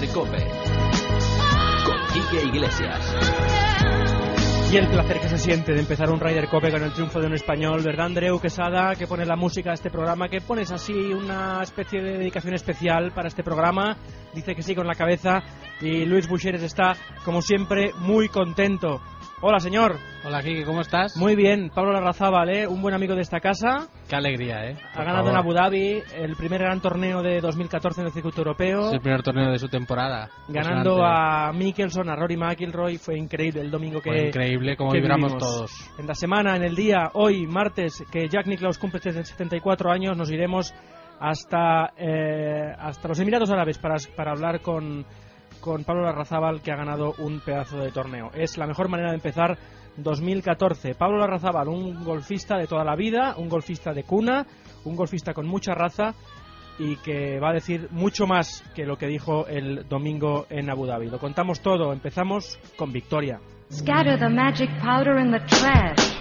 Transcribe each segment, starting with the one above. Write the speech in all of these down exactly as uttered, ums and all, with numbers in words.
Ryder Cope con Quique Iglesias. Y el placer que se siente de empezar un Ryder Cope con el triunfo de un español, ¿verdad, Andreu Quesada? Que pone la música a este programa, que pones así una especie de dedicación especial para este programa. Dice que sí con la cabeza. Y Luis Buixeres está, como siempre, muy contento. Hola, señor. Hola, Kiki, ¿cómo estás? Muy bien. Pablo Larrazábal, ¿eh? Un buen amigo de esta casa. Qué alegría, ¿eh? Ha ganado en Abu Dhabi el primer gran torneo de dos mil catorce en el circuito europeo. Es el primer torneo de su temporada. Ganando a Mickelson, a Rory McIlroy. Fue increíble el domingo que... Fue increíble como que vibramos vivimos. todos. En la semana, en el día, hoy, martes, que Jack Nicklaus cumple setenta y cuatro años, nos iremos hasta, eh, hasta los Emiratos Árabes para, para hablar con... con Pablo Larrazábal, que ha ganado un pedazo de torneo. Es la mejor manera de empezar dos mil catorce. Pablo Larrazábal, un golfista de toda la vida, un golfista de cuna, un golfista con mucha raza y que va a decir mucho más que lo que dijo el domingo en Abu Dhabi. Lo contamos todo. Empezamos con victoria. Scatter the magic powder in the trash.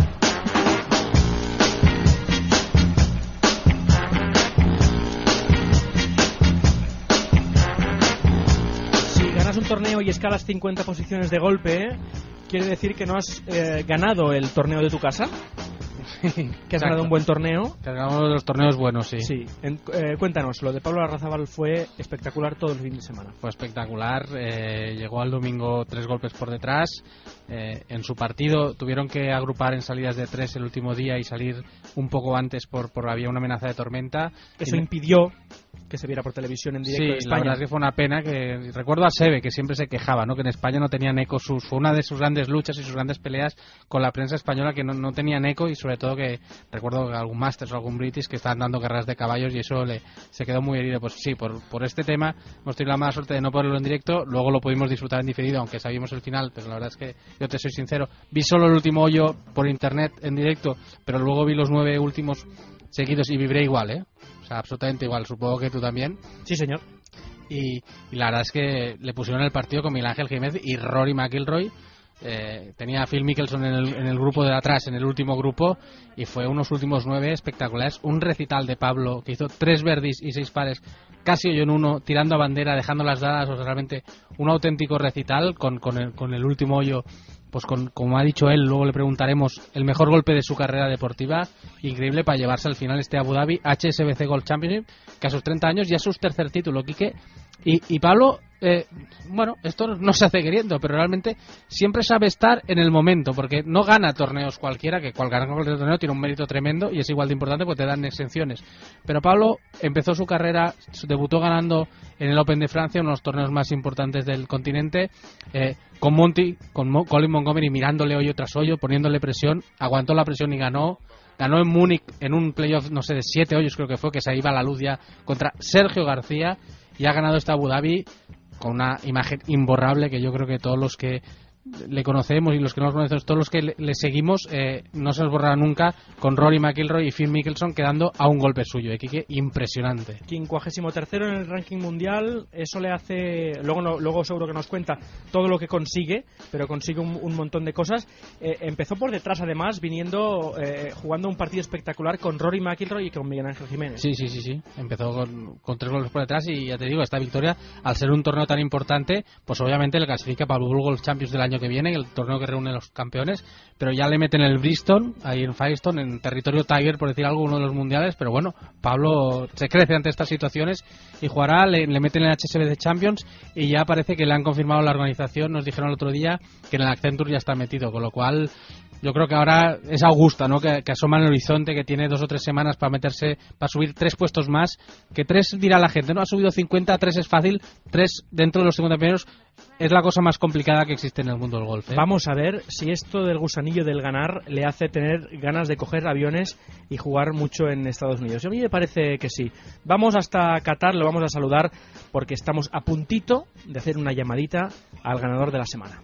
Un torneo y escalas cincuenta posiciones de golpe, ¿eh? ¿Quiere decir que no has eh, ganado el torneo de tu casa? Que has Exacto. ganado un buen torneo. Que has ganado los torneos buenos, sí. Sí. En, eh, cuéntanos, lo de Pablo Larrazábal fue espectacular todo el fin de semana. Fue espectacular. Eh, llegó al domingo tres golpes por detrás. Eh, en su partido tuvieron que agrupar en salidas de tres el último día y salir un poco antes por, por había una amenaza de tormenta. Eso y impidió que se viera por televisión en directo sí, de España. la verdad es que fue una pena. Que recuerdo a Seve, que siempre se quejaba, ¿no? Que en España no tenían eco. Sus, fue una de sus grandes luchas y sus grandes peleas con la prensa española, que no, no tenían eco, y sobre todo que recuerdo que algún Masters o algún British que estaban dando carreras de caballos y eso le se quedó muy herido. Pues sí, por, por este tema hemos tenido la mala suerte de no ponerlo en directo. Luego lo pudimos disfrutar en diferido, aunque sabíamos el final, pero la verdad es que yo te soy sincero, vi solo el último hoyo por internet en directo, pero luego vi los nueve últimos seguidos y vibré igual, ¿eh? O sea, absolutamente igual. Supongo que tú también. Sí, señor. Y, y la verdad es que le pusieron el partido con Miguel Ángel Jiménez y Rory McIlroy. Eh, tenía a Phil Mickelson en el, en el grupo de atrás, en el último grupo, y fue unos últimos nueve espectaculares. Un recital de Pablo que hizo tres birdies y seis pares, casi hoyo en uno, tirando a bandera, dejando las dadas. O sea, realmente un auténtico recital con, con, el, con el último hoyo, pues con, como ha dicho él, luego le preguntaremos, el mejor golpe de su carrera deportiva. Increíble para llevarse al final este Abu Dhabi H S B C Golf Championship, que a sus treinta años ya es su tercer título, Quique. Y, y Pablo, eh, bueno, esto no se hace queriendo, pero realmente siempre sabe estar en el momento, porque no gana torneos cualquiera, que cual gana cualquier torneo tiene un mérito tremendo y es igual de importante porque te dan exenciones. Pero Pablo empezó su carrera, debutó ganando en el Open de Francia, uno de los torneos más importantes del continente, eh, con Monty, con Mo, Colin Montgomery mirándole hoyo tras hoyo, poniéndole presión, aguantó la presión y ganó. Ganó en Múnich en un playoff, no sé, de siete hoyos creo que fue, que se iba a la luz ya, contra Sergio García, y ha ganado esta Abu Dhabi con una imagen imborrable que yo creo que todos los que le conocemos y los que no lo conocemos, todos los que le, le seguimos, eh, no se nos borrará nunca, con Rory McIlroy y Phil Mickelson quedando a un golpe suyo. ¿eh, Quique? Impresionante. quincuagésimo tercero en el ranking mundial. Eso le hace, luego no, luego seguro que nos cuenta todo lo que consigue, pero consigue un, un montón de cosas. Eh, empezó por detrás, además, viniendo, eh, jugando un partido espectacular con Rory McIlroy y con Miguel Ángel Jiménez. Sí, sí, sí, sí. Empezó con, con tres golpes por detrás y ya te digo, esta victoria, al ser un torneo tan importante, pues obviamente le clasifica para el World Golf Champions del año que viene, el torneo que reúne a los campeones, pero ya le meten el Bristol, ahí en Firestone, en territorio Tiger, por decir algo, uno de los mundiales. Pero bueno, Pablo se crece ante estas situaciones y jugará, le, le meten el H S B C Champions y ya parece que le han confirmado la organización. Nos dijeron el otro día que en el Accenture ya está metido, con lo cual yo creo que ahora es Augusta, ¿no? Que, que asoma en el horizonte, que tiene dos o tres semanas para meterse, para subir tres puestos más, que tres dirá la gente, no ha subido cincuenta, tres es fácil, tres dentro de los cincuenta primeros es la cosa más complicada que existe en el mundo del golf, ¿eh? Vamos a ver si esto del gusanillo del ganar le hace tener ganas de coger aviones y jugar mucho en Estados Unidos. A mí me parece que sí. Vamos hasta Qatar, lo vamos a saludar porque estamos a puntito de hacer una llamadita al ganador de la semana.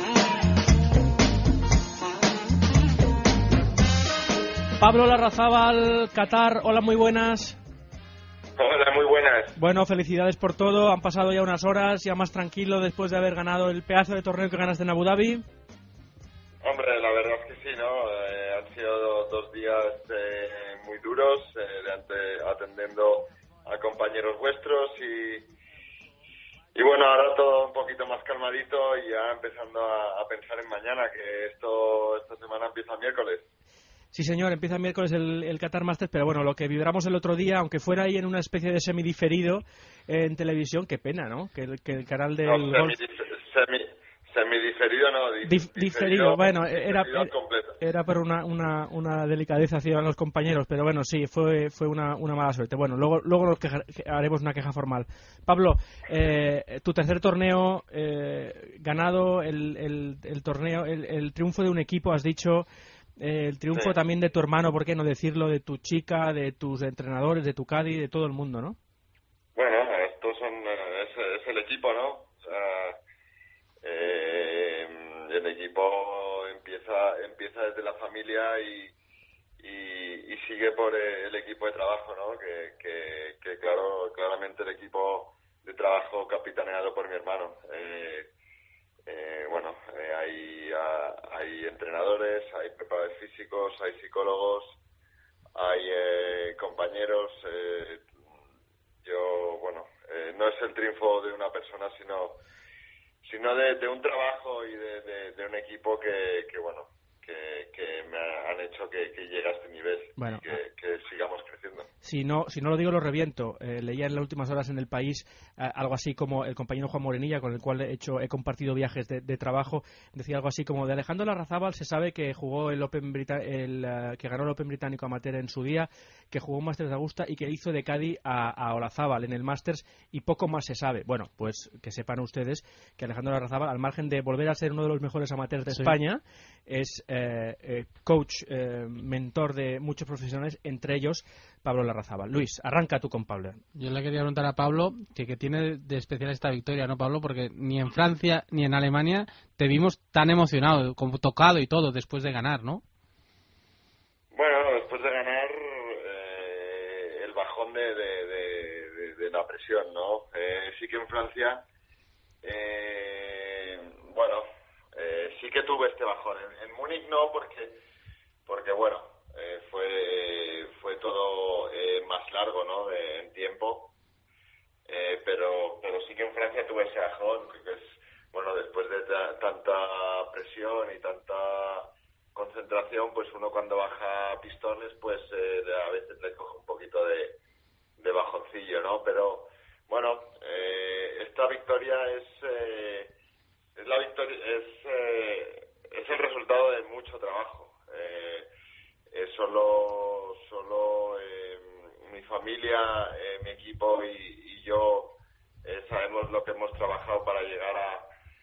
Pablo Larrazábal, Qatar, hola, muy buenas. Hola, muy buenas. Bueno, felicidades por todo. Han pasado ya unas horas, ya más tranquilo después de haber ganado el pedazo de torneo que ganaste en Abu Dhabi. Hombre, la verdad es que sí, ¿no? Eh, han sido dos días eh, muy duros, eh, de ante, atendiendo a compañeros vuestros y, y bueno, ahora todo un poquito más calmadito y ya empezando a, a pensar en mañana, que esto esta semana empieza el miércoles. Sí, señor, empieza el miércoles el, el Qatar Masters, pero bueno, lo que vibramos el otro día, aunque fuera ahí en una especie de semidiferido eh, en televisión, qué pena, ¿no? Que, el- que el canal del No, golf... semidif- semi, semidiferido no, dif- Dif- diferido, bueno, era, diferido era, completo. era por una, una, una delicadeza hacia los compañeros, pero bueno, sí, fue fue una, una mala suerte. Bueno, luego luego nos queja- haremos una queja formal. Pablo, eh, tu tercer torneo eh, ganado, el, el, el torneo, el, el triunfo de un equipo, has dicho, eh, el triunfo Sí. también de tu hermano, ¿por qué no decirlo? De tu chica, de tus entrenadores, de tu caddy, de todo el mundo, ¿no? Bueno, estos son eh, es, es el equipo, ¿no? O sea, eh, el equipo empieza empieza desde la familia y y, y sigue por el equipo de trabajo, ¿no? Que, que, que claro, claramente el equipo de trabajo capitaneado por mi hermano. Eh, eh, bueno, eh, hay a, hay entrenadores, hay preparadores físicos, hay psicólogos, hay eh, compañeros. Eh, yo, bueno, eh, no es el triunfo de una persona, sino sino de, de un trabajo y de, de, de un equipo que, que bueno, que, que me han hecho que, que llegue a este nivel, Bueno, y que, que sigamos creciendo. Si no, si no lo digo, lo reviento. Eh, leía en las últimas horas en El País eh, algo así como el compañero Juan Morenilla, con el cual he hecho he compartido viajes de, de trabajo, decía algo así como: de Alejandro Larrazábal se sabe que jugó el Open Brita- el, uh, que ganó el Open británico amateur en su día, que jugó un Masters de Augusta y que hizo de caddy a, a Olazábal en el Masters, y poco más se sabe. Bueno, pues que sepan ustedes que Alejandro Larrazábal, al margen de volver a ser uno de los mejores amateurs de Sí. España, es eh, eh, coach, eh, mentor de muchos profesionales, entre ellos Pablo Larrazábal. Luis, arranca tú con Pablo. Yo le quería preguntar a Pablo que, que tiene de especial esta victoria, ¿no, Pablo? Porque ni en Francia ni en Alemania te vimos tan emocionado, como tocado y todo después de ganar, ¿no? Bueno, después de ganar, eh, el bajón de, de, de, de, de la presión, ¿no? Eh, sí que en Francia, eh, bueno, eh, sí que tuve este bajón. En, en Múnich no, porque, porque bueno, eh, fue fue todo eh, más largo, ¿no? De, en tiempo. Eh, pero pero sí que en Francia tuve ese bajón, que es, bueno, después de ta- tanta presión y tanta concentración, pues uno cuando baja pistones, pues eh, a veces le coge un poquito de, de bajoncillo, ¿no? Pero bueno, eh, esta victoria es eh, es la victoria es eh, es el resultado de mucho trabajo. Eh, eh, solo solo eh, mi familia, eh, mi equipo y, y yo eh, sabemos lo que hemos trabajado para llegar a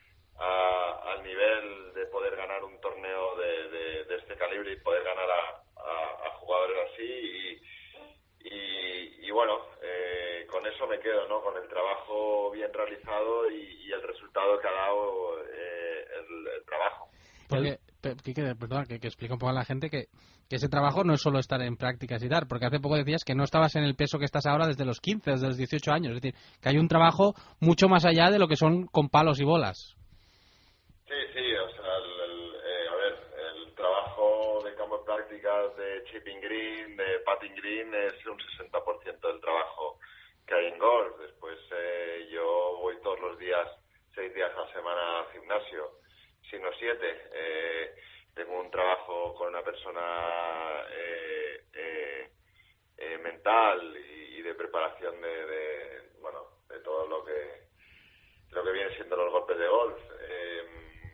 A, al nivel de poder ganar un torneo de, de, de este calibre y poder ganar a, a, a jugadores así y, y, y bueno, eh, con eso me quedo, ¿no? Con el trabajo bien realizado y, y el resultado que ha dado eh, el, el trabajo. Porque, pe- Quique, perdona, que, que explique un poco a la gente que, que ese trabajo no es solo estar en prácticas y dar, porque hace poco decías que no estabas en el peso que estás ahora desde los quince, desde los dieciocho años, es decir, que hay un trabajo mucho más allá de lo que son con palos y bolas. Sí, sí, o sea, el, el, eh, a ver, el trabajo de campo de prácticas, de chipping green, de putting green, es un sesenta por ciento del trabajo que hay en golf. Después eh, yo voy todos los días, seis días a la semana al gimnasio, sino siete. Eh, tengo un trabajo con una persona eh, eh, eh, mental y, y de preparación de, de, bueno, de todo lo que lo que viene siendo los golpes de golf. Eh,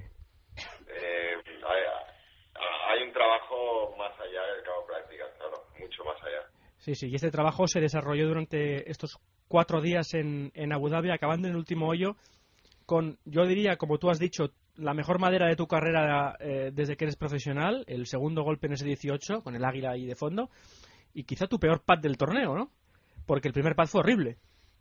eh, hay, hay un trabajo más allá del campo de prácticas, claro, mucho más allá. Sí, sí, y este trabajo se desarrolló durante estos cuatro días en, en Abu Dhabi, acabando en el último hoyo con, yo diría, como tú has dicho, la mejor madera de tu carrera eh, desde que eres profesional, el segundo golpe en ese dieciocho, con el águila ahí de fondo, y quizá tu peor pad del torneo, ¿no? Porque el primer pad fue horrible.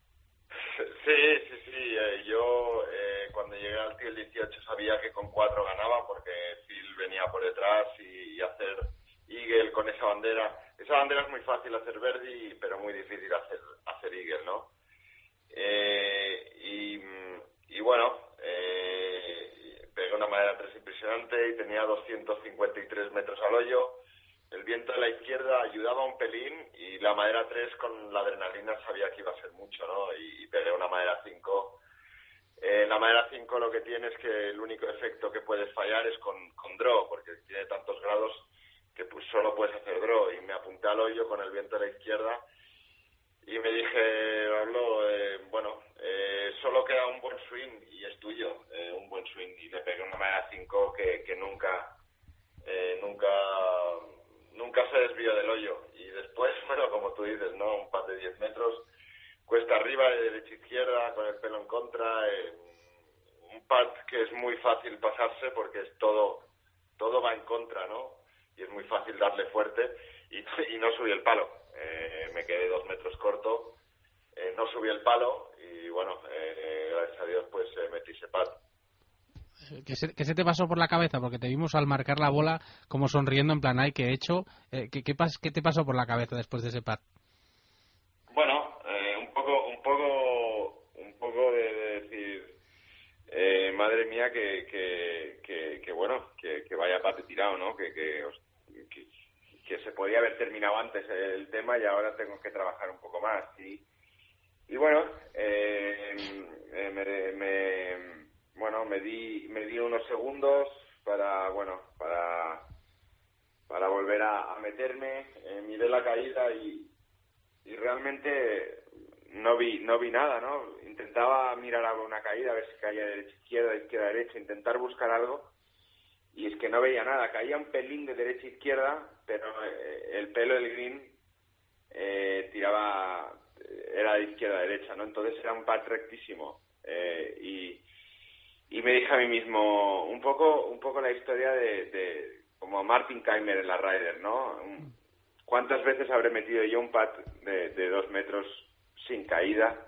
Sí, sí, sí. Eh, yo eh, cuando llegué al tee el dieciocho sabía que con cuatro ganaba porque Phil venía por detrás y, y hacer eagle con esa bandera. Esa bandera es muy fácil hacer birdie, pero muy difícil hacer hacer eagle, ¿no? Eh, y, y bueno, eh, pegué una madera tres impresionante y tenía doscientos cincuenta y tres metros al hoyo. El viento de la izquierda ayudaba un pelín y la madera tres con la adrenalina sabía que iba a ser mucho, ¿no? Y, y pegué una madera cinco Eh, la madera cinco lo que tiene es que el único efecto que puedes fallar es con, con draw, porque tiene tantos grados que pues solo puedes hacer draw. Y me apunté al hoyo con el viento a la izquierda y me dije, Pablo, eh, bueno, eh, solo queda un buen swing y es tuyo, eh, un buen swing. Y le pegué una madera cinco que, que nunca, eh, nunca, nunca se desvió del hoyo. Y después, bueno, como tú dices, ¿no? Un par de diez metros, cuesta arriba, de derecha a izquierda, con el pelo en contra, eh, un pad que es muy fácil pasarse porque es todo, todo va en contra, ¿no? Y es muy fácil darle fuerte y, y no subí el palo. Eh, me quedé dos metros corto, eh, no subí el palo y bueno, eh, gracias a Dios pues eh, metí ese pad. ¿Qué se, ¿Qué se te pasó por la cabeza? Porque te vimos al marcar la bola como sonriendo en plan, ay, ¿qué he hecho? Eh, ¿qué, qué, pas, ¿Qué te pasó por la cabeza después de ese pad? Bueno, eh, un poco, un poco, un poco de, de decir, eh, madre mía, que, que, que, que bueno, que, que vaya pate tirado, ¿no? Que, que, que, que se podía haber terminado antes el tema y ahora tengo que trabajar un poco más. Y, y bueno, eh, eh, me, me, bueno, me di, me di unos segundos para, bueno, para, para volver a, a meterme, eh, miré la caída y y realmente no vi no vi nada, ¿no? Intentaba mirar a una caída, a ver si caía de derecha a izquierda, de izquierda a derecha, intentar buscar algo, y es que no veía nada. Caía un pelín de derecha a izquierda, pero eh, el pelo del green eh, tiraba, era de izquierda a derecha, ¿no? Entonces era un pad rectísimo. Eh, y, y me dije a mí mismo, un poco un poco la historia de, de como Martin Kaymer en la Ryder, ¿no? Un, ¿Cuántas veces habré metido yo un pad de, de dos metros sin caída?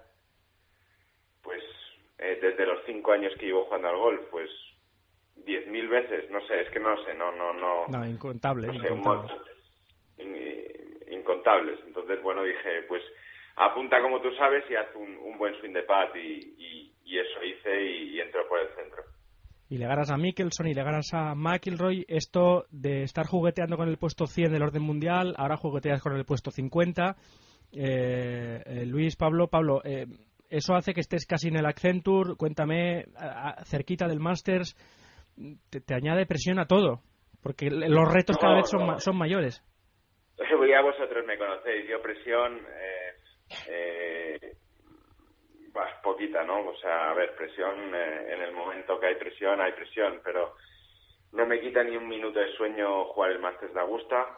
Pues eh, desde los cinco años que llevo jugando al golf, pues diez mil veces, no sé, es que no sé, no, no, no. No, incontables. No sé, incontables. Un, in, incontables. Entonces, bueno, dije, pues apunta como tú sabes y haz un, un buen swing de pad y, y, y eso hice y, y entró por el centro. Y le ganas a Mickelson y le ganas a McIlroy. Esto de estar jugueteando con el puesto cien del orden mundial, ahora jugueteas con el puesto cincuenta. Eh, eh, Luis, Pablo, Pablo, eh, eso hace que estés casi en el Accenture. Cuéntame, a, a, cerquita del Masters, te, te añade presión a todo, porque los retos no, cada vez son, no. ma, son mayores. Ya vosotros me conocéis, yo presión... Eh, eh, Bah, poquita, ¿no? O sea, a ver, presión, eh, en el momento que hay presión, hay presión, pero no me quita ni un minuto de sueño jugar el Masters de Augusta.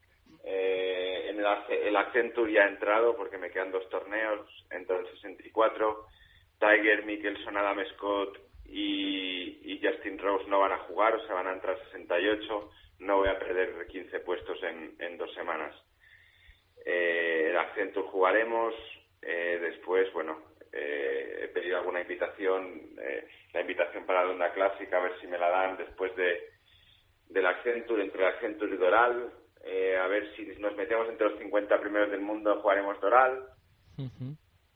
Eh, en el, el Accenture ya he entrado porque me quedan dos torneos, entro el sesenta y cuatro. Tiger, Mickelson, Adam Scott y, y Justin Rose no van a jugar, o sea, van a entrar sesenta y ocho. No voy a perder quince puestos en, en dos semanas. Eh, el Accenture jugaremos, eh, después, bueno... Eh, he pedido alguna invitación, eh, la invitación para la Onda Clásica, a ver si me la dan después de del Accenture, entre el Accenture y Doral, eh, a ver si nos metemos entre los cincuenta primeros del mundo, jugaremos Doral. Uh-huh.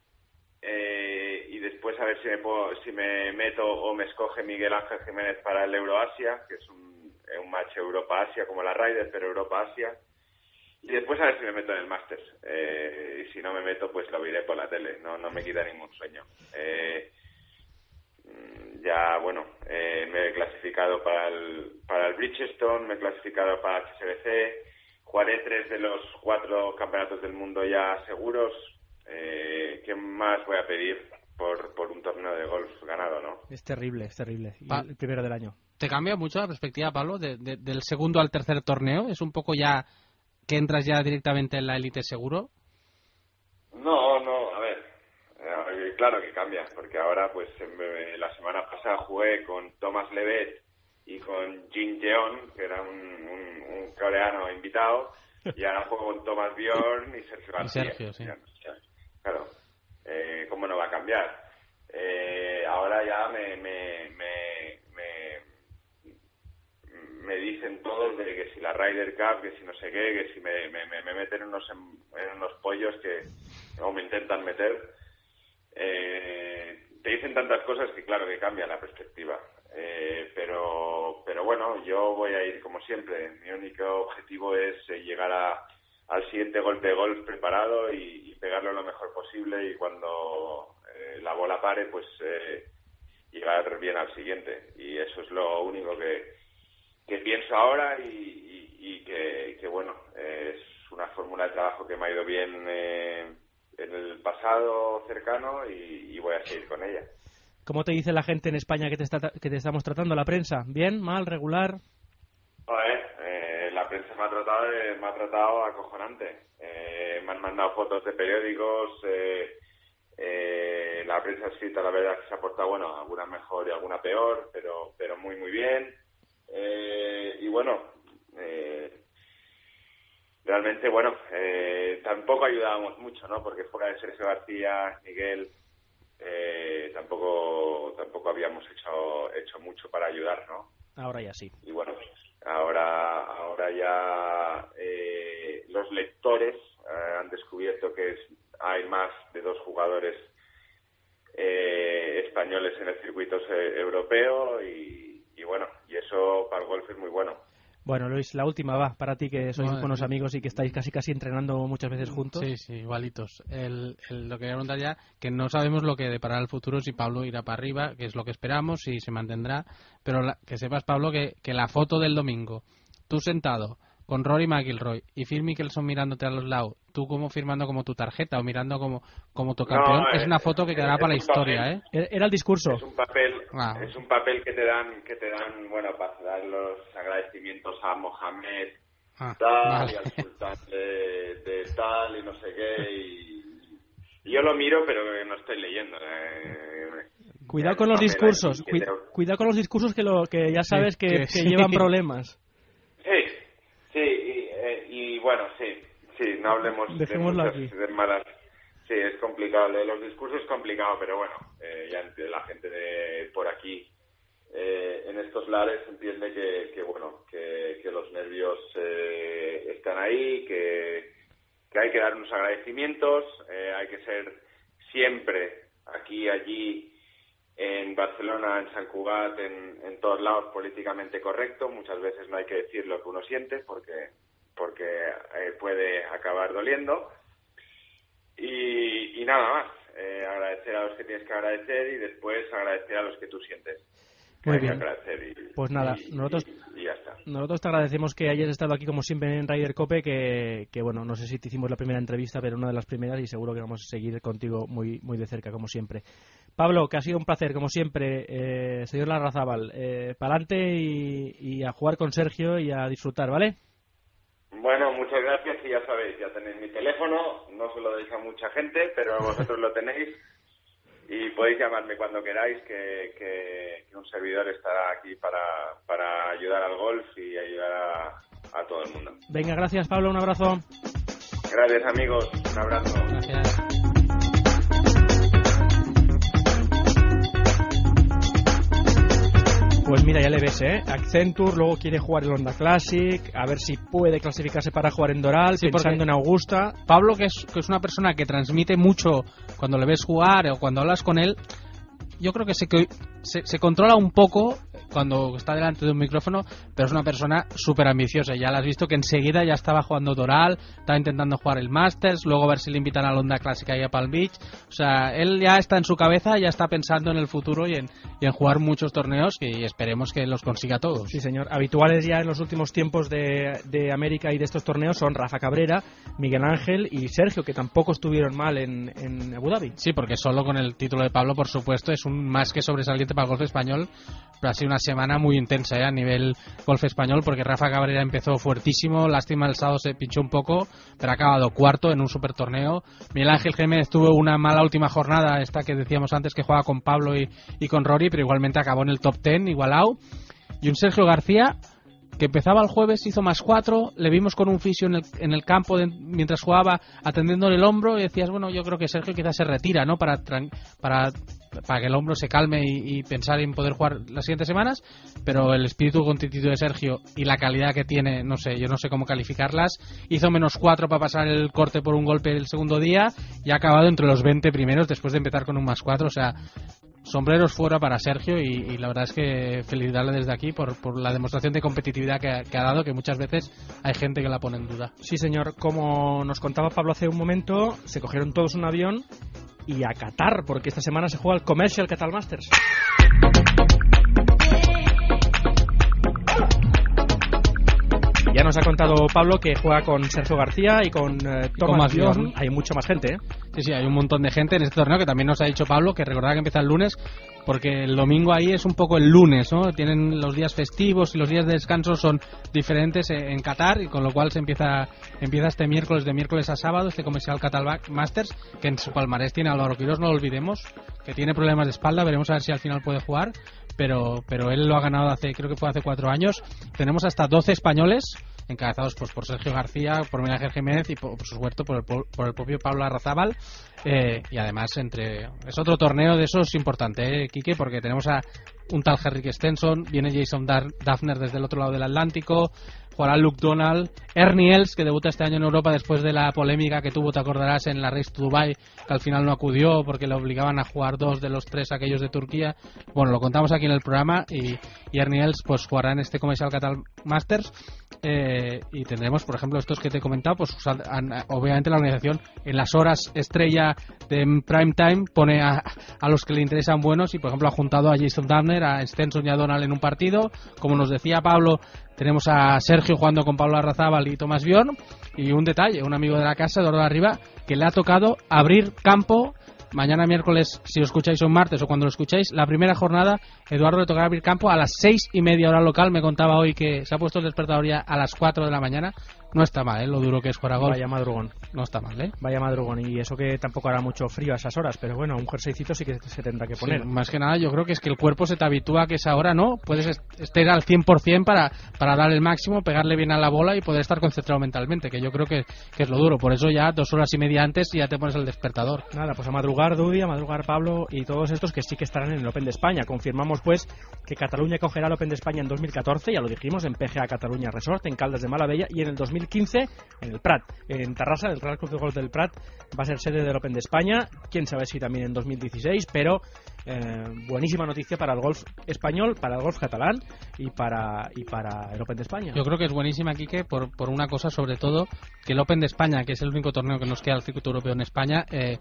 eh, y después a ver si me puedo, si me meto o me escoge Miguel Ángel Jiménez para el Euroasia, que es un, un match Europa-Asia como la Ryder, pero Europa-Asia. Y después a ver si me meto en el Masters. Eh, y si no me meto, pues lo veré por la tele. No no me quita ningún sueño. Eh, ya, bueno, eh, me he clasificado para el, para el Bridgestone, me he clasificado para H S B C. Jugaré tres de los cuatro campeonatos del mundo ya seguros. Eh, ¿Qué más voy a pedir por, por un torneo de golf ganado, no? Es terrible, es terrible. Y Pa- el primero del año. ¿Te cambia mucho la perspectiva, Pablo, de, de, del segundo al tercer torneo? ¿Es un poco ya... que entras ya directamente en la élite seguro? No, no, a ver, eh, claro que cambia, porque ahora, pues, eh, la semana pasada jugué con Thomas Levet y con Jin Jeon, que era un, un, un coreano invitado, y ahora juego con Thomas Bjorn y Sergio García. Y Sergio, sí. Claro, eh, ¿cómo no va a cambiar? Eh, ahora ya me... me, me me dicen todos de que si la Ryder Cup, que si no sé qué, que si me, me, me meten en unos, en unos pollos que o me intentan meter. Eh, te dicen tantas cosas que claro que cambia la perspectiva. Eh, pero pero bueno, yo voy a ir como siempre. Mi único objetivo es eh, llegar a, al siguiente golpe de golf preparado y, y pegarlo lo mejor posible, y cuando eh, la bola pare, pues... Eh, llegar bien al siguiente. Y eso es lo único que, que pienso ahora y, y, y que, que, bueno, es una fórmula de trabajo que me ha ido bien eh, en el pasado cercano y, y voy a seguir con ella. ¿Cómo te dice la gente en España que te, está, que te estamos tratando, la prensa? ¿Bien? ¿Mal? ¿Regular? Joder, eh, la prensa me ha tratado, eh, me ha tratado acojonante. Eh, me han mandado fotos de periódicos, eh, eh, la prensa escrita la verdad que se ha portado, bueno, alguna mejor y alguna peor, pero pero muy muy bien. Eh, y bueno, eh, realmente, bueno, eh, tampoco ayudábamos mucho, ¿no? Porque fuera de Sergio García, Miguel... Eh, tampoco tampoco habíamos hecho hecho mucho para ayudar, ¿no? Ahora ya sí. Y bueno, ahora ahora ya eh, los lectores eh, han descubierto que es, hay más de dos jugadores eh, españoles en el circuito eh, europeo y, y bueno, y eso para el golf es muy bueno. Bueno, Luis, la última va, para ti que sois no, buenos eh, amigos y que estáis casi casi entrenando muchas veces juntos. Sí, sí, igualitos. El, el, lo que quería preguntar ya, que no sabemos lo que deparará el futuro, si Pablo irá para arriba, que es lo que esperamos, si se mantendrá, pero la, que sepas, Pablo, que, que la foto del domingo, tú sentado con Rory McIlroy y Phil Mickelson mirándote a los lados, tú como firmando como tu tarjeta o mirando como, como tu campeón, No, es eh, una foto que quedará es para la un historia, papel. ¿eh? Era el discurso. Es un papel, Ah. es un papel que te dan, que te dan, bueno, para dar los agradecimientos a Mohamed, Ah, tal, vale. y al sultán de, de tal, y no sé qué, y, y yo lo miro, pero no estoy leyendo. Eh, Cuidado el con los papel discursos, ahí que cui- te- cuidado con los discursos que, lo, que ya sabes Sí, que, que que sí. llevan problemas. Sí, sí, y, eh, y bueno, sí, sí, no hablemos de, Dejémoslo muchas, aquí. de malas. Sí, es complicado, lo de los discursos es complicado, pero bueno, eh, ya ent- la gente de por aquí, eh, en estos lares, entiende que, que bueno, que, que los nervios eh, están ahí, que, que hay que dar unos agradecimientos, eh, hay que ser siempre aquí, allí, en Barcelona, en Sant Cugat, en, en todos lados políticamente correcto. Muchas veces no hay que decir lo que uno siente porque porque eh, puede acabar doliendo. Y, y nada más, eh, agradecer a los que tienes que agradecer y después agradecer a los que tú sientes que Muy hay que bien. agradecer. Y, Pues nada, y- nosotros- y- y ya está. Nosotros te agradecemos que hayas estado aquí como siempre en Ryder Cope, que, que bueno, no sé si te hicimos la primera entrevista, pero una de las primeras y seguro que vamos a seguir contigo muy muy de cerca, como siempre. Pablo, que ha sido un placer, como siempre, eh, señor Larrazábal, eh, para adelante y, y a jugar con Sergio y a disfrutar, ¿vale? Bueno, muchas gracias y ya sabéis, ya tenéis mi teléfono, no se lo deis a mucha gente, pero vosotros lo tenéis y podéis llamarme cuando queráis, que, que, que un servidor estará aquí para, para ayudar al golf y ayudar a, a todo el mundo. Venga, gracias Pablo, un abrazo. Gracias amigos, un abrazo. Gracias. Pues mira, ya le ves, ¿eh? Accenture, luego quiere jugar el Honda Classic, a ver si puede clasificarse para jugar en Doral, Sí, pensando porque- en Augusta. Pablo, que es, que es una persona que transmite mucho cuando le ves jugar o cuando hablas con él, yo creo que se, que se, se controla un poco cuando está delante de un micrófono, pero es una persona súper ambiciosa. Ya la has visto que enseguida ya estaba jugando Doral, estaba intentando jugar el Masters, luego a ver si le invitan a la Honda Clásica y a Palm Beach. O sea, él ya está en su cabeza, ya está pensando en el futuro y en, y en jugar muchos torneos y esperemos que los consiga todos. Sí, señor. Habituales ya en los últimos tiempos de, de América y de estos torneos son Rafa Cabrera, Miguel Ángel y Sergio, que tampoco estuvieron mal en, en Abu Dhabi. Sí, porque solo con el título de Pablo, por supuesto, es un más que sobresaliente para el golf español, pero ha sido una semana muy intensa ¿eh? a nivel golf español, porque Rafa Cabrera empezó fuertísimo, lástima el sábado se pinchó un poco, pero ha acabado cuarto en un super torneo. Miguel Ángel Jiménez tuvo una mala última jornada, esta que decíamos antes que juega con Pablo y, y con Rory, pero igualmente acabó en el top ten, igualado. Y un Sergio García que empezaba el jueves, hizo más cuatro, le vimos con un fisio en el, en el campo de, mientras jugaba, atendiéndole el hombro, y decías, bueno, yo creo que Sergio quizás se retira, ¿no? Para, para, para que el hombro se calme y, y pensar en poder jugar las siguientes semanas, pero el espíritu competitivo de Sergio y la calidad que tiene, no sé, yo no sé cómo calificarlas, hizo menos cuatro para pasar el corte por un golpe el segundo día y ha acabado entre los veinte primeros después de empezar con un más cuatro, o sea, sombreros fuera para Sergio y, y la verdad es que felicitarle desde aquí por, por la demostración de competitividad que ha, que ha dado, que muchas veces hay gente que la pone en duda. Sí, señor. Como nos contaba Pablo hace un momento, se cogieron todos un avión y a Qatar, porque esta semana se juega el Commercial Qatar Masters. Ya nos ha contado Pablo que juega con Sergio García y con eh, Thomas Bjorn. Hay mucha más gente, ¿eh? Sí, sí, hay un montón de gente en este torneo, que también nos ha dicho Pablo que recordaba que empieza el lunes, porque el domingo ahí es un poco el lunes, ¿no? Tienen los días festivos y los días de descanso son diferentes en Qatar, y con lo cual se empieza empieza este miércoles, de miércoles a sábado, este Commercial Qatar Masters, que en su palmarés tiene a Álvaro Quirós, no lo olvidemos, que tiene problemas de espalda, veremos a ver si al final puede jugar, pero pero él lo ha ganado hace, creo que fue hace cuatro años. Tenemos hasta doce españoles, encabezados pues por Sergio García, por Miguel Ángel Jiménez y por, por supuesto por el, por el propio Pablo Larrazábal, eh, y además entre es otro torneo de esos importante, ¿eh, Quique? Porque tenemos a un tal Henrik Stenson, viene Jason Dafner desde el otro lado del Atlántico, jugará Luke Donald, Ernie Els, que debuta este año en Europa después de la polémica que tuvo, te acordarás, en la Race to Dubai, que al final no acudió porque le obligaban a jugar dos de los tres aquellos de Turquía. Bueno, lo contamos aquí en el programa, y, y Ernie Els pues jugará en este Commercial Qatar Masters, eh, y tendremos, por ejemplo, estos que te he comentado, pues obviamente la organización en las horas estrella de prime time pone a, a los que le interesan buenos, y por ejemplo ha juntado a Jason Dafner, a Stenson y a Donald en un partido. Como nos decía Pablo, tenemos a Sergio jugando con Pablo Larrazábal y Thomas Bjorn, y un detalle, un amigo de la casa, Eduardo Arriba, que le ha tocado abrir campo. Mañana miércoles, si lo escucháis, o martes, o cuando lo escucháis, la primera jornada, Eduardo le tocará abrir campo a las seis y media hora local. Me contaba hoy que se ha puesto el despertador ya a las cuatro de la mañana. No está mal, ¿eh? Lo duro que es jugar a golf. Vaya madrugón. No está mal, ¿eh? Vaya madrugón. Y eso que tampoco hará mucho frío a esas horas, pero bueno, un jerseycito sí que se tendrá que poner. Sí, más que nada, yo creo que es que el cuerpo se te habitúa a que esa hora, ¿no? Puedes estar al cien por ciento para, para dar el máximo, pegarle bien a la bola y poder estar concentrado mentalmente, que yo creo que, que es lo duro. Por eso ya dos horas y media antes ya te pones el despertador. Nada, pues a madrugar Dudi, a madrugar Pablo y todos estos que sí que estarán en el Open de España. Confirmamos pues que Cataluña cogerá el Open de España en dos mil catorce, ya lo dijimos, en P G A Cataluña Resort, en Caldas de Malavella, y en el dos mil quince en el Prat, en Tarrasa, el Real Club de Golf del Prat va a ser sede del Open de España. Quién sabe si también en dos mil dieciséis, pero eh, buenísima noticia para el golf español, para el golf catalán y para y para el Open de España. Yo creo que es buenísima, Quique, por, por una cosa, sobre todo, que el Open de España, que es el único torneo que nos queda al circuito europeo en España, eh,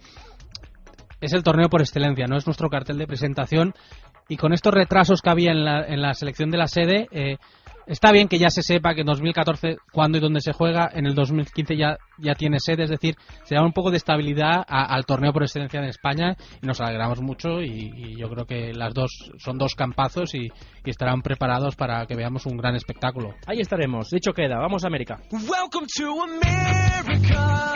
es el torneo por excelencia, no es nuestro cartel de presentación, y con estos retrasos que había en la, en la selección de la sede, eh, está bien que ya se sepa que en dos mil catorce cuándo y dónde se juega, en el dos mil quince ya, ya tiene sede, es decir, se da un poco de estabilidad a, al torneo por excelencia en España, y nos alegramos mucho, y, y yo creo que las dos son dos campazos, y, y estarán preparados para que veamos un gran espectáculo. Ahí estaremos, dicho queda, vamos a América. Welcome to America.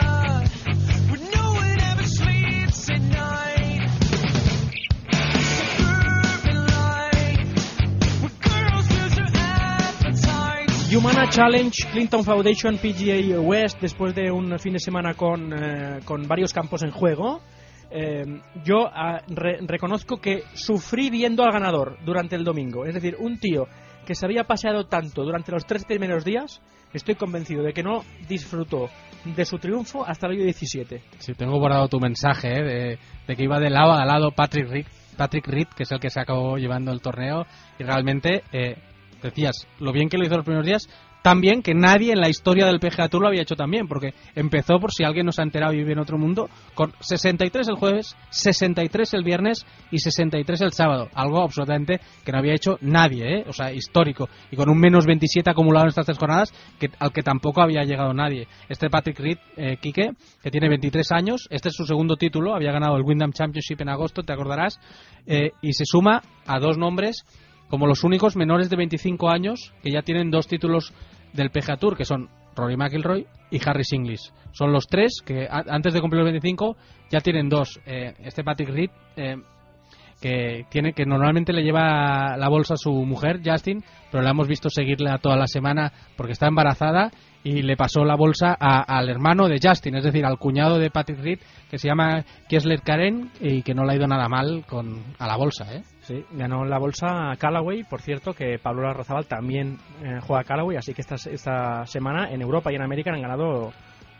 Humana Challenge, Clinton Foundation, P G A West, después de un fin de semana con, eh, con varios campos en juego. Eh, yo ah, re- reconozco que sufrí viendo al ganador durante el domingo. Es decir, un tío que se había paseado tanto durante los tres primeros días, estoy convencido de que no disfrutó de su triunfo hasta el hoyo diecisiete. Sí, tengo guardado tu mensaje, ¿eh? de, de que iba de lado a lado Patrick Reed, Patrick Reed, que es el que se acabó llevando el torneo, y realmente... Eh, decías, lo bien que lo hizo los primeros días, tan bien que nadie en la historia del P G A Tour lo había hecho tan bien, porque empezó, por si alguien no se ha enterado y vive en otro mundo, con sesenta y tres el jueves, sesenta y tres el viernes y sesenta y tres el sábado, algo absolutamente que no había hecho nadie, ¿eh? O sea, histórico, y con un menos veintisiete acumulado en estas tres jornadas, que, al que tampoco había llegado nadie. Este Patrick Reed, eh, Quique, que tiene veintitrés años, este es su segundo título, había ganado el Wyndham Championship en agosto, te acordarás, eh, y se suma a dos nombres como los únicos menores de veinticinco años que ya tienen dos títulos del P G A Tour, que son Rory McIlroy y Harris English. Son los tres que a, antes de cumplir los veinticinco ya tienen dos. Eh, este Patrick Reed, eh, que tiene que normalmente le lleva la bolsa a su mujer, Justin, pero la hemos visto seguirla toda la semana porque está embarazada, y le pasó la bolsa a, al hermano de Justin, es decir, al cuñado de Patrick Reed, que se llama Kessler Karen, y que no le ha ido nada mal con a la bolsa, ¿eh? Sí, ganó la bolsa a Callaway, por cierto, que Pablo Larrazábal también eh, juega a Callaway, así que esta, esta semana en Europa y en América han ganado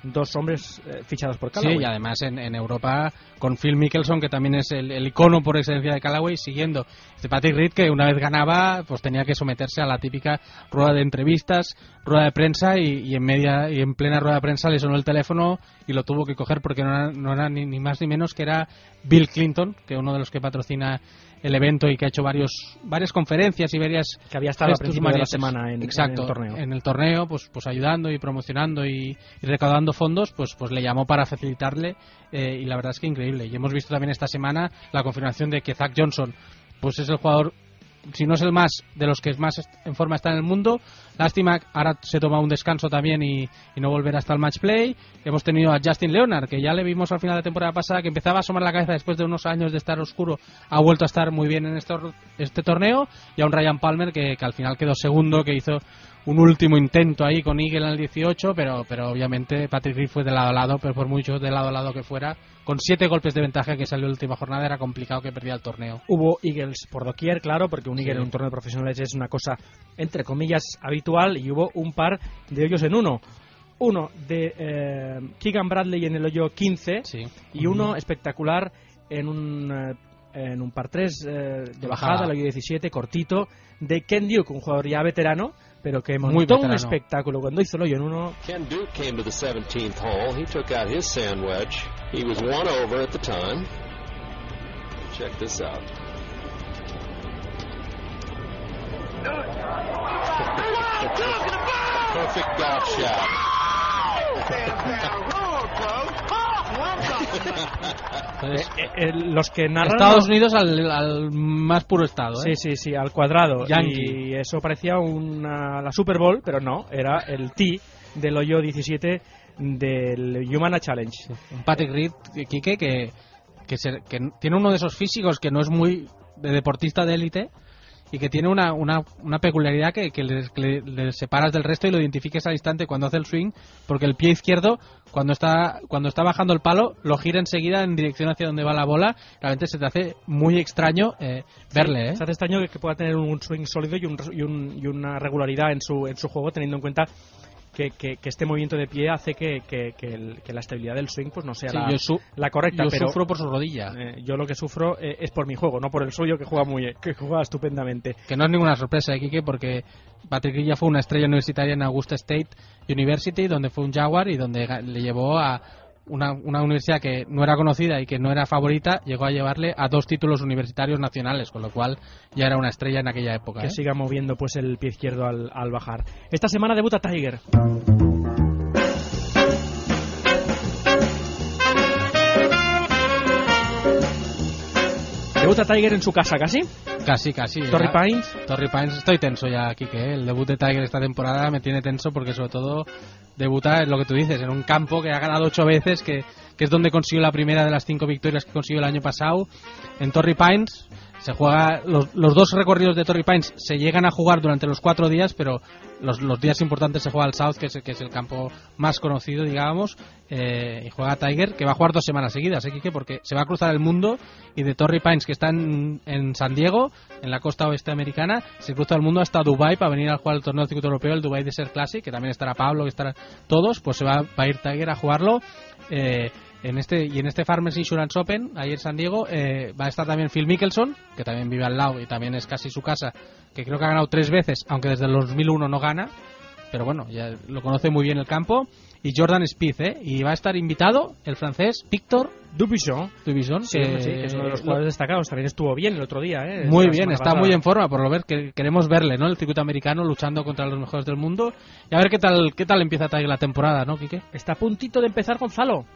dos hombres eh, fichados por Callaway. Sí, y además en, en Europa con Phil Mickelson, que también es el, el icono por excelencia de Callaway, siguiendo este Patrick Reed, que una vez ganaba pues tenía que someterse a la típica rueda de entrevistas, rueda de prensa, y, y en media y en plena rueda de prensa le sonó el teléfono y lo tuvo que coger porque no era, no era ni, ni más ni menos que era Bill Clinton, que uno de los que patrocina el evento y que ha hecho varios varias conferencias y varias que había estado a principios de la manises. semana en, Exacto, en el torneo. En el torneo, pues pues ayudando y promocionando y, y recaudando fondos, pues pues le llamó para facilitarle eh, y la verdad es que increíble. Y hemos visto también esta semana la confirmación de que Zach Johnson pues es el jugador, si no es el más, de los que más en forma está en el mundo. Lástima, ahora se toma un descanso también y, y no volverá hasta el match play. Hemos tenido a Justin Leonard, que ya le vimos al final de la temporada pasada, que empezaba a asomar la cabeza después de unos años de estar oscuro, ha vuelto a estar muy bien en este, este torneo. Y a un Ryan Palmer que, que al final quedó segundo, que hizo un último intento ahí con Eagle en el dieciocho, pero, pero obviamente Patrick Reed fue de lado a lado, pero por mucho de lado a lado que fuera, con siete golpes de ventaja que salió en la última jornada, era complicado que perdiera el torneo. Hubo Eagles por doquier, claro, porque un Eagle Sí. en un torneo de profesionales es una cosa, entre comillas, habitual, y hubo un par de hoyos en uno. Uno de eh, Keegan Bradley en el hoyo quince, Sí. y uno espectacular en un, eh, en un par tres eh, de bajada, Bajada. el hoyo diecisiete, cortito, de Ken Duke, un jugador ya veterano, pero que Muy montó un veterano. espectáculo cuando hizo el hoyo en uno. Ken Duke came to the seventeenth hole. He took out his sand wedge. He was one over at the time. Check this out. Perfect golf shot. Entonces, Eh, eh, los que narran Estados Unidos al, al más puro estado, ¿eh? Sí, sí, sí, al cuadrado. Yankee. Y eso parecía una, la Super Bowl, pero no, era el tee del hoyo diecisiete del Humana Challenge. Un Patrick Reed, Quique, que, que, se- que tiene uno de esos físicos que no es muy de deportista de élite y que tiene una, una, una peculiaridad que, que, le, que le- le separas del resto y lo identifiques al instante cuando hace el swing, porque el pie izquierdo, cuando está cuando está bajando el palo, lo gira enseguida en dirección hacia donde va la bola. Realmente se te hace muy extraño eh, verle, ¿eh? Se hace extraño que, que pueda tener un swing sólido y, un, y, un- y una regularidad en su, en su juego, teniendo en cuenta que, que, que este movimiento de pie hace que, que, que, el- que la estabilidad del swing pues no sea Sí, la, yo su- la correcta. Yo pero sufro por su rodilla. eh, yo lo que sufro eh, es por mi juego, no por el suyo, que juega muy que juega estupendamente. Que no es ninguna sorpresa, ¿eh, Quique? Porque Patrick Reed ya fue una estrella universitaria en Augusta State University, donde fue un Jaguar y donde ga- le llevó a una, una universidad que no era conocida y que no era favorita, llegó a llevarle a dos títulos universitarios nacionales, con lo cual ya era una estrella en aquella época. Que ¿eh? siga moviendo pues el pie izquierdo al, al bajar. Esta semana debuta Tiger. Debuta Tiger en su casa casi. Casi, casi. Torrey ya. Pines. Torrey Pines, estoy tenso ya, Quique. ¿eh? El debut de Tiger esta temporada me tiene tenso porque sobre todo debuta en lo que tú dices, en un campo que ha ganado ocho veces, que, que es donde consiguió la primera de las cinco victorias que consiguió el año pasado. En Torrey Pines se juega, los, los dos recorridos de Torrey Pines se llegan a jugar durante los cuatro días, pero los, los días importantes se juega al South, que es, que es el campo más conocido, digamos, eh, y juega Tiger, que va a jugar dos semanas seguidas, ¿eh, Quique? Porque se va a cruzar el mundo y de Torrey Pines, que está en, en San Diego, en la costa oeste americana, se cruza el mundo hasta Dubai para venir a jugar el torneo del circuito europeo, el Dubai Desert Classic, que también estará Pablo, que estarán todos, pues se va, va a ir Tiger a jugarlo. Eh, en este y en este Farmers Insurance Open, ahí en San Diego, eh, va a estar también Phil Mickelson, que también vive al lado y también es casi su casa, que creo que ha ganado tres veces, aunque desde el dos mil uno no gana, pero bueno, ya lo conoce muy bien el campo. Y Jordan Spieth, ¿eh? Y va a estar invitado el francés Victor Dubuisson. Dubuisson, Sí, que, hombre, sí, que es uno de los jugadores destacados. También estuvo bien el otro día, ¿eh? muy La bien, semana está pasada. muy en forma, por lo ver que queremos verle, ¿no? El circuito americano luchando contra los mejores del mundo. Y a ver qué tal qué tal empieza Tiger la temporada, ¿no, Quique? Está a puntito de empezar Gonzalo.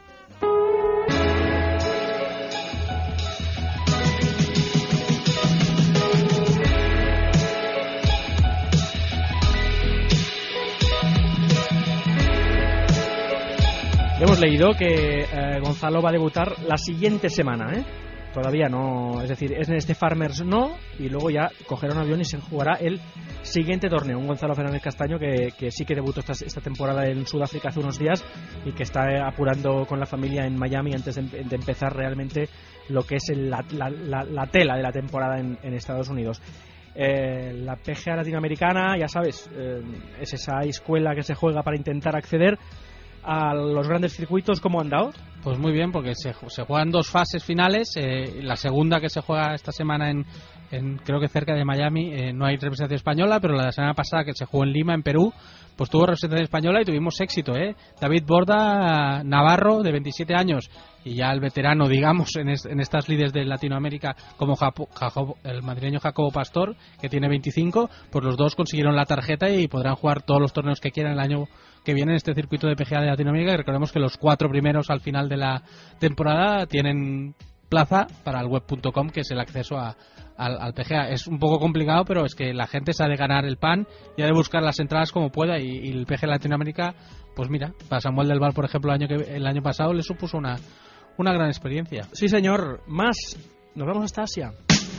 Hemos leído que eh, Gonzalo va a debutar la siguiente semana, ¿eh? Todavía no, es decir, es en este Farmers no, y luego ya cogerá un avión y se jugará el siguiente torneo. Un Gonzalo Fernández Castaño que, que sí que debutó esta, esta temporada en Sudáfrica hace unos días y que está eh, apurando con la familia en Miami antes de, de empezar realmente lo que es el- la, la- la- la tela de la temporada en, en Estados Unidos. Eh, la P G A latinoamericana, ya sabes, eh, es esa escuela que se juega para intentar acceder a los grandes circuitos, ¿cómo han dado? Pues muy bien, porque se, se juegan dos fases finales. Eh, la segunda, que se juega esta semana en, en creo que cerca de Miami, eh, no hay representación española, pero la semana pasada, que se jugó en Lima, en Perú, pues tuvo representación española y tuvimos éxito, ¿eh? David Borda, navarro, de veintisiete años, y ya el veterano, digamos, en, es, en estas lides de Latinoamérica, como Japo, Jacob, el madrileño Jacobo Pastor, que tiene veinticinco, pues los dos consiguieron la tarjeta y podrán jugar todos los torneos que quieran el año que viene en este circuito de P G A de Latinoamérica. Y recordemos que los cuatro primeros al final de la temporada tienen plaza para el web punto com, que es el acceso a, al, al P G A. Es un poco complicado, pero es que la gente se ha de ganar el pan y ha de buscar las entradas como pueda, y, y el P G A Latinoamérica, pues mira, para Samuel del Val, por ejemplo, el año, que, el año pasado le supuso una, una gran experiencia. Sí, señor. Más, nos vamos hasta Asia.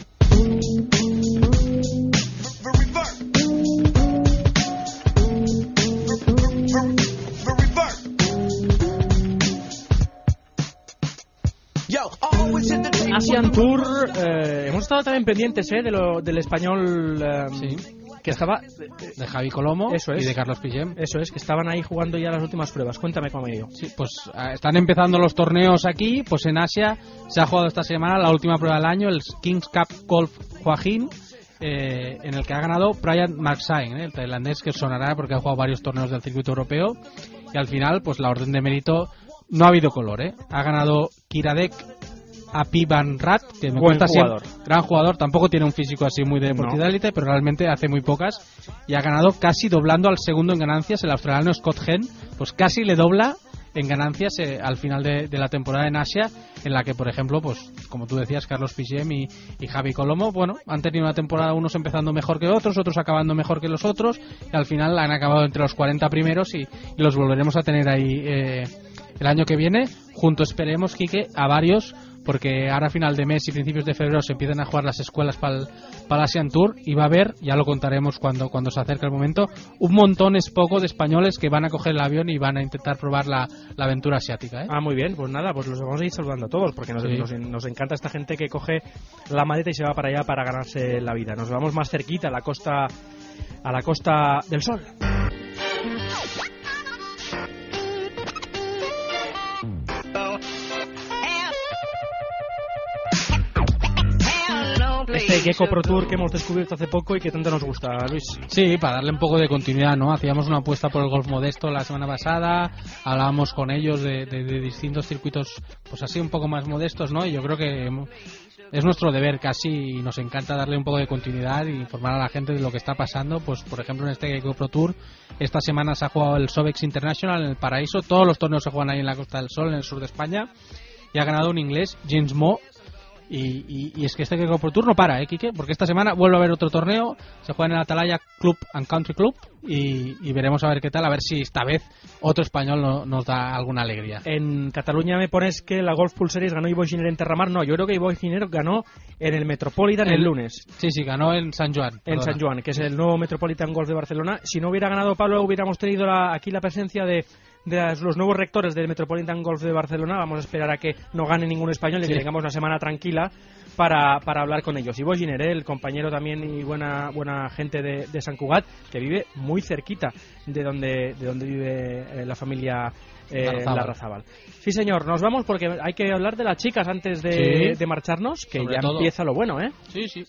Asian Tour, eh, hemos estado también pendientes eh, de lo, del español eh, Sí. que estaba... De Javi Colomo Eso es. y de Carlos Pillem. Eso es, que estaban ahí jugando ya las últimas pruebas. Cuéntame cómo ha ido. Sí, pues eh, están empezando los torneos aquí. Pues en Asia se ha jugado esta semana la última prueba del año, el Kings Cup Golf Hua Hin, eh, en el que ha ganado Brian Marksain, eh, el tailandés, que sonará porque ha jugado varios torneos del circuito europeo. Y al final, pues la orden de mérito no ha habido color, ¿eh? Ha ganado Kiradek Apibanrat, que me Buen cuesta jugador. siempre, gran jugador, tampoco tiene un físico así muy de deportista No. élite, pero realmente hace muy pocas, y ha ganado casi doblando al segundo en ganancias, el australiano Scott Henn, pues casi le dobla en ganancias eh, al final de, de la temporada en Asia, en la que, por ejemplo, pues como tú decías, Carlos Pillem y, y Javi Colomo, bueno, han tenido una temporada, unos empezando mejor que otros, otros acabando mejor que los otros, y al final han acabado entre los cuarenta primeros, y, y los volveremos a tener ahí eh, el año que viene, junto, esperemos, Quique, a varios, porque ahora a final de mes y principios de febrero se empiezan a jugar las escuelas para el, para el Asian Tour, y va a haber, ya lo contaremos cuando, cuando se acerque el momento, un montón es poco de españoles que van a coger el avión y van a intentar probar la, la aventura asiática, ¿eh? Ah, muy bien, pues nada, pues los vamos a ir saludando a todos, porque nos, Sí. nos, nos encanta esta gente que coge la maleta y se va para allá para ganarse la vida. Nos vamos más cerquita, a la costa, a la Costa del Sol. Este Gecko Pro Tour que hemos descubierto hace poco y que tanto nos gusta, Luis. Sí, para darle un poco de continuidad, ¿no? Hacíamos una apuesta por el golf modesto la semana pasada, hablábamos con ellos de, de, de distintos circuitos, pues así un poco más modestos, ¿no? Y yo creo que es nuestro deber casi, y nos encanta darle un poco de continuidad e informar a la gente de lo que está pasando. Pues por ejemplo en este Gecko Pro Tour esta semana se ha jugado el Sobex International en el Paraíso, todos los torneos se juegan ahí en la Costa del Sol, en el sur de España, y ha ganado un inglés, James Moe. Y, y, y es que este Gecko Pro Tour no para, ¿eh, Quique? Porque esta semana vuelve a haber otro torneo, se juega en el Atalaya Club and Country Club, y, y veremos a ver qué tal, a ver si esta vez otro español no, nos da alguna alegría. En Cataluña me pones que la Golf Pool Series ganó Ivo Giner en Terramar. No, yo creo que Ivo Giner ganó en el Metropolitan el, el lunes. Sí, sí, ganó en San Joan. En San Joan, que es el nuevo Metropolitan Golf de Barcelona. Si no hubiera ganado Pablo, hubiéramos tenido la, aquí la presencia de... de los nuevos rectores del Metropolitan Golf de Barcelona. Vamos a esperar a que no gane ningún español y sí. que tengamos una semana tranquila para, para hablar con ellos. Ivo Giner, el compañero también y buena buena gente de, de Sant Cugat, que vive muy cerquita de donde de donde vive eh, la familia eh, Larrazábal. Sí, señor, nos vamos porque hay que hablar de las chicas antes de, sí. de marcharnos, que Sobre ya todo. Empieza lo bueno, ¿eh? Sí, sí.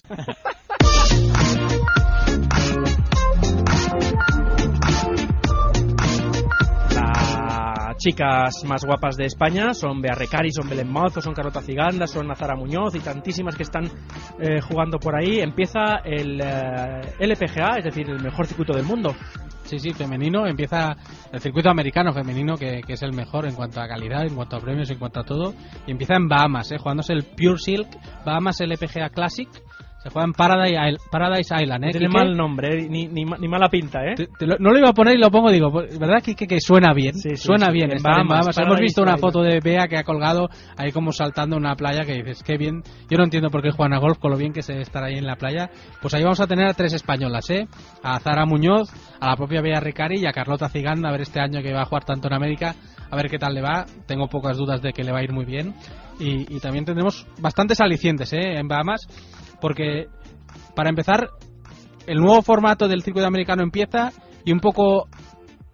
Chicas más guapas de España son Bea Recari, son Belén Mozo, son Carlota Ciganda, son Nazara Muñoz y tantísimas que están eh, jugando por ahí. Empieza el eh, L P G A, es decir, el mejor circuito del mundo. Sí, sí, femenino. Empieza el circuito americano femenino, que, que es el mejor en cuanto a calidad, en cuanto a premios, en cuanto a todo. Y empieza en Bahamas, eh, jugándose el Pure Silk Bahamas L P G A Classic. Se juega en Paradise, Paradise Island, ¿eh? Tiene Quique, mal nombre, ¿eh? ni, ni, ni mala pinta, ¿eh? Te, te lo, no lo iba a poner y lo pongo, digo, ¿verdad, Quique, que suena bien? Sí, sí, suena sí, bien en estar en Bahamas, Bahamas. Hemos visto una Paradise foto de Bea que ha colgado ahí como saltando en una playa, que dices, qué bien. Yo no entiendo por qué juegan a golf con lo bien que se estar ahí en la playa. Pues ahí vamos a tener a tres españolas, ¿eh? A Zara Muñoz, a la propia Bea Recari y a Carlota Ciganda, a ver este año que va a jugar tanto en América, a ver qué tal le va. Tengo pocas dudas de que le va a ir muy bien. Y, y también tendremos bastantes alicientes, ¿eh? En Bahamas, porque para empezar, el nuevo formato del circuito americano empieza, y un poco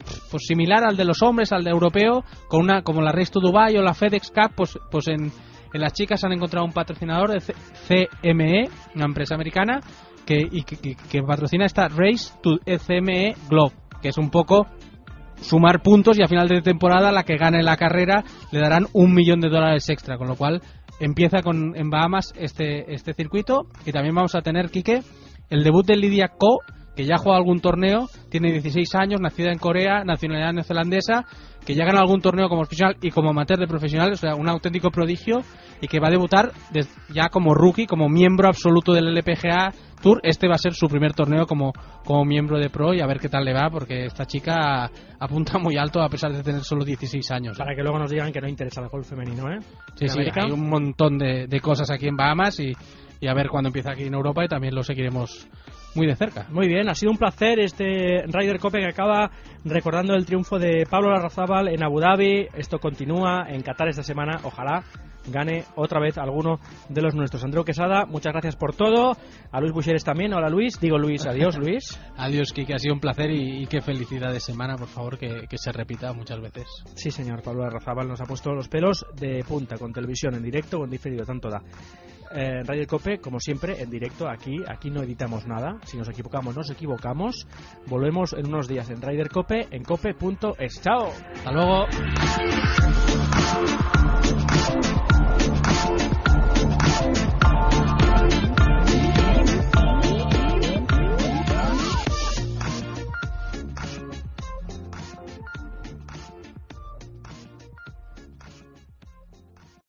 pues similar al de los hombres, al de europeo, con una como la Race to Dubai o la FedEx Cup, pues, pues en, en las chicas han encontrado un patrocinador de C M E, una empresa americana, que, y que, que, que patrocina esta Race to C M E Globe, que es un poco sumar puntos y a final de temporada la que gane la carrera le darán un millón de dólares extra, con lo cual empieza con en Bahamas este este circuito. Y también vamos a tener, Quique, el debut de Lydia Ko, que ya ha jugado algún torneo, tiene dieciséis años, nacida en Corea, nacionalidad neozelandesa, que ya gana algún torneo como profesional y como amateur de profesional, o sea, un auténtico prodigio, y que va a debutar ya como rookie, como miembro absoluto del L P G A Tour. Este va a ser su primer torneo como, como miembro de pro, y a ver qué tal le va, porque esta chica apunta muy alto a pesar de tener solo dieciséis años. Para que luego nos digan que no interesa el golf femenino, ¿eh? Sí, sí, hay un montón de, de cosas aquí en Bahamas, y, y a ver cuándo empieza aquí en Europa, y también lo seguiremos muy de cerca. Muy bien, ha sido un placer este Ryder Cope que acaba recordando el triunfo de Pablo Larrazábal en Abu Dhabi. Esto continúa en Qatar esta semana, ojalá gane otra vez alguno de los nuestros. Andreu Quesada, muchas gracias por todo. A Luis Buixeres también. Hola Luis, digo Luis, adiós Luis. Adiós Kike, ha sido un placer, y, y qué felicidad de semana, por favor, que, que se repita muchas veces. Sí señor, Pablo Larrazábal nos ha puesto los pelos de punta, con televisión en directo o en diferido, tanto da. Eh, Ryder Cope, como siempre, en directo aquí, aquí no editamos nada. Si nos equivocamos, nos equivocamos. Volvemos en unos días en Ryder Cope, en cope punto es. Chao. Hasta luego.